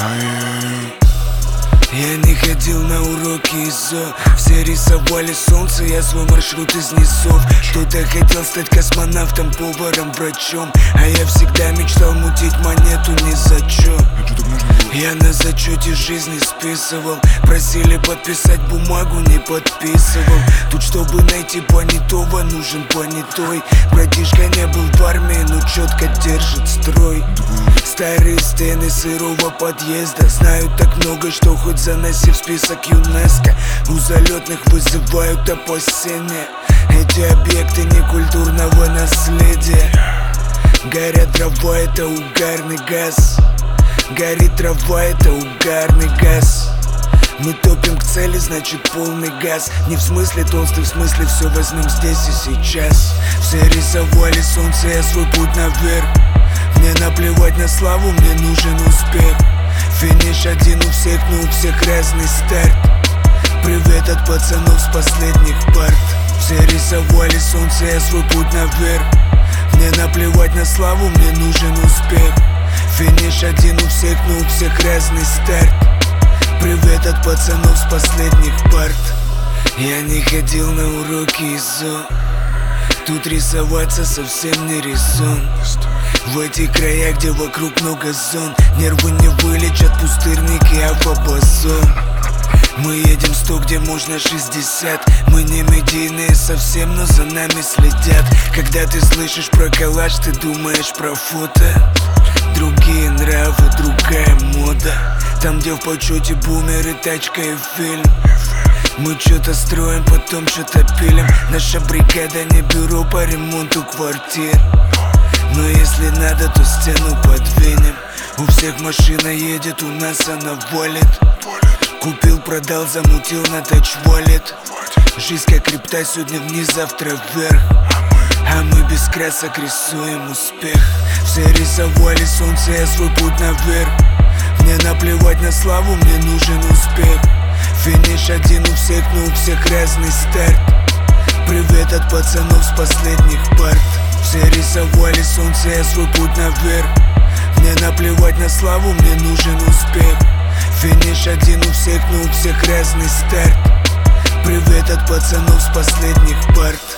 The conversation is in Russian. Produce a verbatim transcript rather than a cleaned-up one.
Я не ходил на уроки ИЗО. Все рисовали солнце, я свой маршрут из низов. Кто-то хотел стать космонавтом, поваром, врачом, а я всегда мечтал мутить монету ни за чё. Я на зачете жизни списывал. Просили подписать бумагу, не подписывал. Тут, чтобы найти понятого, нужен понятой. Братишка не был в армии, но четко держит строй. Старые стены сырого подъезда знают так много, что хоть заноси в список ЮНЕСКО. У залетных вызывают опасения. Эти объекты некультурного наследия. Горят дрова, это угарный газ. Горит трава, это угарный газ. Мы топим к цели, значит полный газ. Не в смысле толстый, в смысле все возьмем здесь и сейчас. Все рисовали солнце, я свой путь наверх. Мне наплевать на славу, мне нужен успех. Финиш один у всех, но у всех разный старт. Привет от пацанов с последних парт. Все рисовали солнце, я свой путь наверх. Мне наплевать на славу, мне нужен успех. Финиш один у всех, но у всех разный старт. Привет от пацанов с последних парт. Я не ходил на уроки ИЗО. Тут рисоваться совсем не резон. В этих краях, где вокруг много зон, нервы не вылечат пустырники, а фабазон. Мы едем сто, где можно шестьдесят. Мы не медийные совсем, но за нами следят. Когда ты слышишь про коллаж, ты думаешь про фото. Другие нравы, другая мода. Там, где в почете бумеры, тачка и фильм. Мы что-то строим, потом что-то пилим. Наша бригада не бюро по ремонту квартир. Но если надо, то стену подвинем. У всех машина едет, у нас она валит. Купил, продал, замутил на тач-валет. Жизнь как крипта, сегодня вниз, завтра вверх. А мы без красок рисуем успех. Все рисовали солнце, я свой путь наверх. Мне наплевать на славу, мне нужен успех. Финиш один у всех, но у всех разный старт. Привет от пацанов с последних парт. Все рисовали солнце, я свой путь наверх. Мне наплевать на славу, мне нужен успех. Финиш один у всех, но у всех разный старт. Привет от пацанов с последних парт.